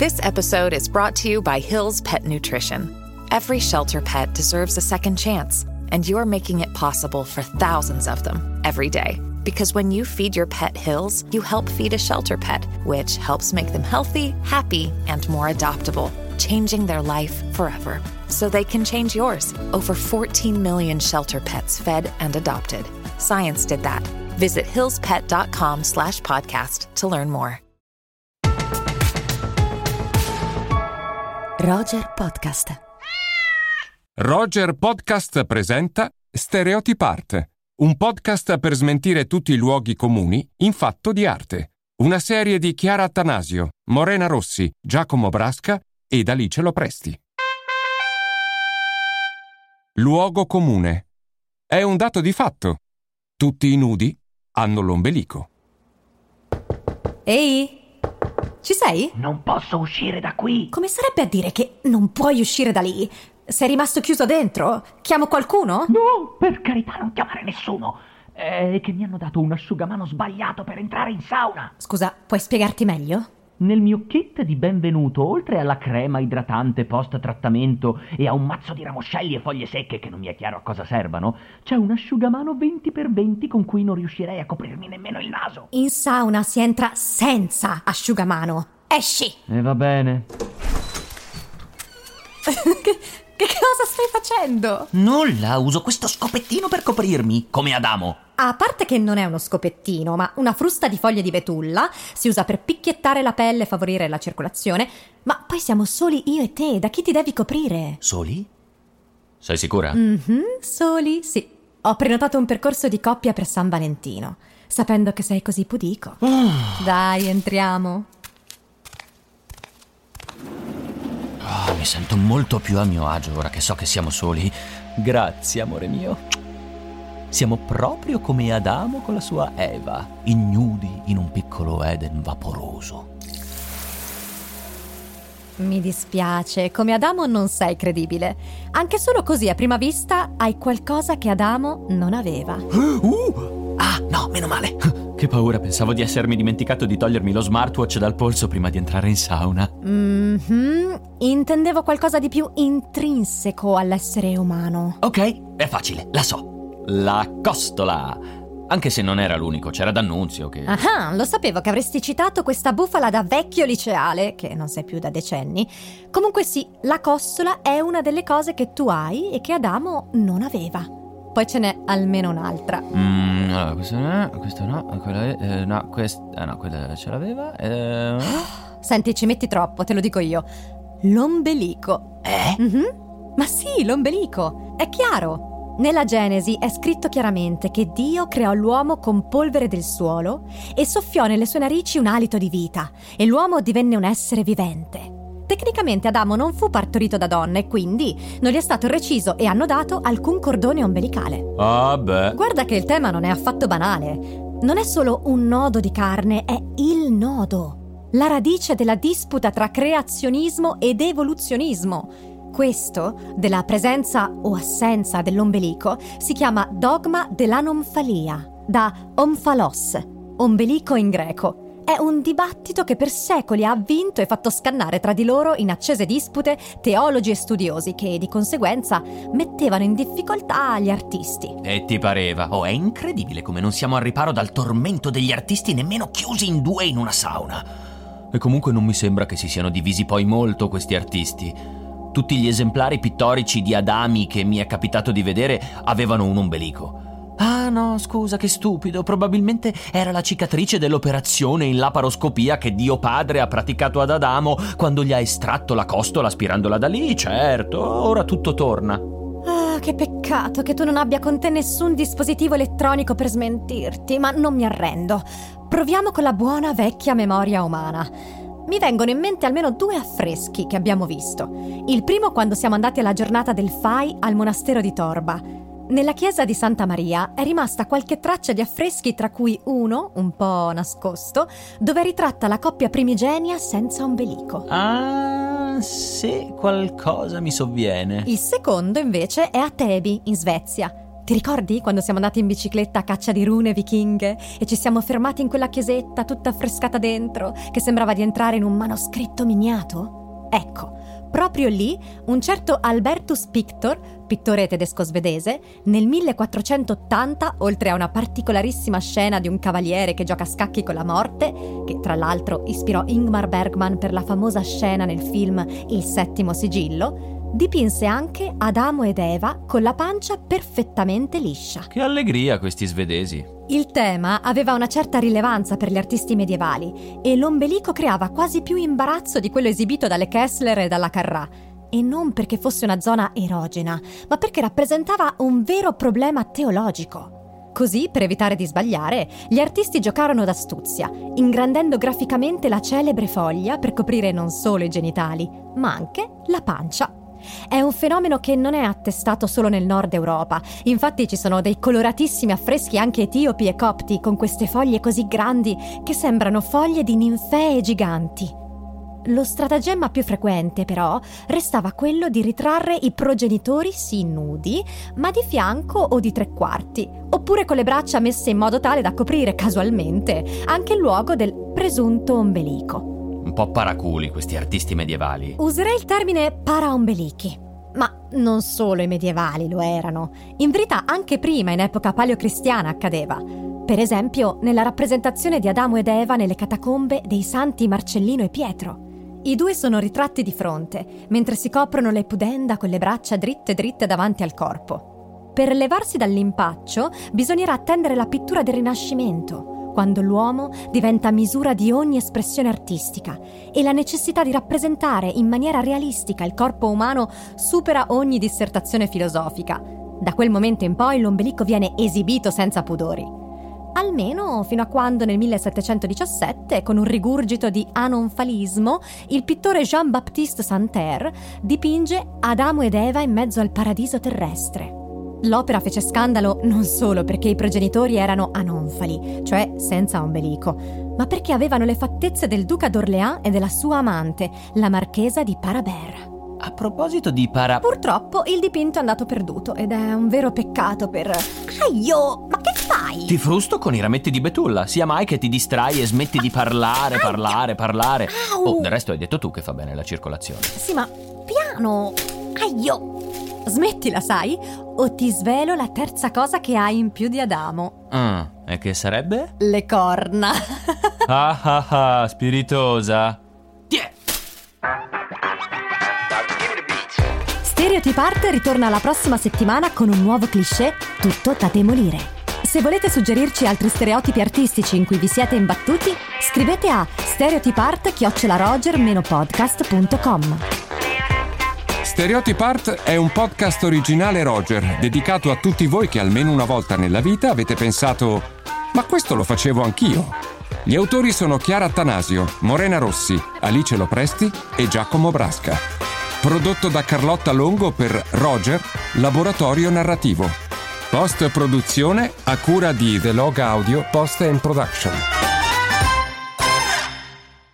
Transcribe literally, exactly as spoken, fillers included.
This episode is brought to you by Hill's Pet Nutrition. Every shelter pet deserves a second chance, and you're making it possible for thousands of them every day. Because when you feed your pet Hill's, you help feed a shelter pet, which helps make them healthy, happy, and more adoptable, changing their life forever. So they can change yours. Over fourteen million shelter pets fed and adopted. Science did that. Visit hillspet.com slash podcast to learn more. Roger Podcast. Roger Podcast presenta Stereotipart, un podcast per smentire tutti i luoghi comuni in fatto di arte. Una serie di Chiara Attanasio, Morena Rossi, Giacomo Brasca ed Alice Lopresti. Luogo comune. È un dato di fatto. Tutti i nudi hanno l'ombelico. Ehi, ci sei? Non posso uscire da qui. Come sarebbe a dire che non puoi uscire da lì? Sei rimasto chiuso dentro? Chiamo qualcuno? No, per carità, non chiamare nessuno. È che mi hanno dato un asciugamano sbagliato per entrare in sauna. Scusa, puoi spiegarti meglio? Nel mio kit di benvenuto, oltre alla crema idratante post-trattamento e a un mazzo di ramoscelli e foglie secche che non mi è chiaro a cosa servano, c'è un asciugamano venti per venti con cui non riuscirei a coprirmi nemmeno il naso. In sauna si entra senza asciugamano. Esci! E va bene. che, che cosa stai facendo? Nulla, uso questo scopettino per coprirmi, come Adamo. A parte che non è uno scopettino, ma una frusta di foglie di betulla, si usa per picchiettare la pelle e favorire la circolazione, ma poi siamo soli io e te, da chi ti devi coprire? Soli? Sei sicura? Mhm, soli, sì. Ho prenotato un percorso di coppia per San Valentino, sapendo che sei così pudico. Oh. Dai, entriamo. Oh, mi sento molto più a mio agio ora che so che siamo soli. Grazie, amore mio. Siamo proprio come Adamo con la sua Eva, ignudi in un piccolo Eden vaporoso. Mi dispiace, come Adamo non sei credibile. Anche solo così, a prima vista, hai qualcosa che Adamo non aveva. Uh, ah, no, meno male. Che paura, pensavo di essermi dimenticato di togliermi lo smartwatch dal polso prima di entrare in sauna. Mm-hmm. Intendevo qualcosa di più intrinseco all'essere umano. Ok, è facile, la so. La costola. Anche se non era l'unico, c'era D'Annunzio che... Ah, lo sapevo che avresti citato questa bufala da vecchio liceale, che non sei più da decenni. Comunque sì, la costola è una delle cose che tu hai e che Adamo non aveva. Poi ce n'è almeno un'altra. Mm, no, questa no, questa no, quella eh, no, questa eh, no, quella ce l'aveva. Eh... Senti, ci metti troppo, te lo dico io. L'ombelico. Eh? Mm-hmm. Ma sì, l'ombelico. È chiaro. Nella Genesi è scritto chiaramente che Dio creò l'uomo con polvere del suolo e soffiò nelle sue narici un alito di vita e l'uomo divenne un essere vivente. Tecnicamente Adamo non fu partorito da donna e quindi non gli è stato reciso e annodato alcun cordone ombelicale. Ah beh. Guarda che il tema non è affatto banale. Non è solo un nodo di carne, è il nodo. La radice della disputa tra creazionismo ed evoluzionismo. Questo, della presenza o assenza dell'ombelico, si chiama dogma dell'anomfalia, da omphalos, ombelico in greco. È un dibattito che per secoli ha avvinto e fatto scannare tra di loro in accese dispute teologi e studiosi che, di conseguenza, mettevano in difficoltà gli artisti. E ti pareva? Oh, è incredibile come non siamo al riparo dal tormento degli artisti nemmeno chiusi in due in una sauna. E comunque non mi sembra che si siano divisi poi molto questi artisti. Tutti gli esemplari pittorici di Adami che mi è capitato di vedere avevano un ombelico. Ah no, scusa, che stupido. Probabilmente era la cicatrice dell'operazione in laparoscopia che Dio Padre ha praticato ad Adamo quando gli ha estratto la costola aspirandola da lì. Certo, ora tutto torna. Ah, che peccato che tu non abbia con te nessun dispositivo elettronico per smentirti, ma non mi arrendo. Proviamo con la buona vecchia memoria umana. Mi vengono in mente almeno due affreschi che abbiamo visto. Il primo quando siamo andati alla giornata del Fai al monastero di Torba. Nella chiesa di Santa Maria è rimasta qualche traccia di affreschi, tra cui uno, un po' nascosto, dove è ritratta la coppia primigenia senza ombelico. Ah, sì, qualcosa mi sovviene. Il secondo invece è a Täby, in Svezia. Ti ricordi quando siamo andati in bicicletta a caccia di rune vichinghe e ci siamo fermati in quella chiesetta tutta affrescata dentro che sembrava di entrare in un manoscritto miniato? Ecco, proprio lì un certo Albertus Pictor, pittore tedesco-svedese, nel millequattrocentottanta, oltre a una particolarissima scena di un cavaliere che gioca a scacchi con la morte, che tra l'altro ispirò Ingmar Bergman per la famosa scena nel film Il settimo sigillo, dipinse anche Adamo ed Eva con la pancia perfettamente liscia. Che allegria questi svedesi! Il tema aveva una certa rilevanza per gli artisti medievali e l'ombelico creava quasi più imbarazzo di quello esibito dalle Kessler e dalla Carrà. E non perché fosse una zona erogena, ma perché rappresentava un vero problema teologico. Così, per evitare di sbagliare, gli artisti giocarono d'astuzia, ingrandendo graficamente la celebre foglia per coprire non solo i genitali, ma anche la pancia. È un fenomeno che non è attestato solo nel nord Europa. Infatti ci sono dei coloratissimi affreschi anche etiopi e copti con queste foglie così grandi che sembrano foglie di ninfee giganti. Lo stratagemma più frequente, però, restava quello di ritrarre i progenitori sì nudi, ma di fianco o di tre quarti, oppure con le braccia messe in modo tale da coprire casualmente anche il luogo del presunto ombelico. Un po' paraculi questi artisti medievali. Userei il termine paraombelichi. Ma non solo i medievali lo erano. In verità anche prima, in epoca paleocristiana, accadeva. Per esempio, nella rappresentazione di Adamo ed Eva nelle catacombe dei santi Marcellino e Pietro. I due sono ritratti di fronte, mentre si coprono le pudenda con le braccia dritte dritte davanti al corpo. Per levarsi dall'impaccio, bisognerà attendere la pittura del Rinascimento, quando l'uomo diventa misura di ogni espressione artistica e la necessità di rappresentare in maniera realistica il corpo umano supera ogni dissertazione filosofica. Da quel momento in poi l'ombelico viene esibito senza pudori. Almeno fino a quando nel millesettecentodiciassette, con un rigurgito di anonfalismo, il pittore Jean-Baptiste Santerre dipinge Adamo ed Eva in mezzo al paradiso terrestre. L'opera fece scandalo non solo perché i progenitori erano anonfali, cioè senza ombelico, ma perché avevano le fattezze del duca d'Orléans e della sua amante, la marchesa di Parabère. A proposito di para... Purtroppo il dipinto è andato perduto ed è un vero peccato per... Aio, ma che fai? Ti frusto con i rametti di betulla, sia mai che ti distrai e smetti di parlare, parlare, parlare. Oh, del resto hai detto tu che fa bene la circolazione. Sì, ma piano. Aio. Smettila, sai? O ti svelo la terza cosa che hai in più di Adamo. Ah, e che sarebbe? Le corna. Ah ah ah, spiritosa. Tiè! Stereotipart ritorna la prossima settimana con un nuovo cliché tutto da demolire. Se volete suggerirci altri stereotipi artistici in cui vi siete imbattuti, scrivete a stereotipart chiocciola roger podcast punto com. Stereotipart è un podcast originale Roger, dedicato a tutti voi che almeno una volta nella vita avete pensato «Ma questo lo facevo anch'io». Gli autori sono Chiara Attanasio, Morena Rossi, Alice Lopresti e Giacomo Brasca. Prodotto da Carlotta Longo per Roger, Laboratorio Narrativo. Post-produzione a cura di The Log Audio Post and Production.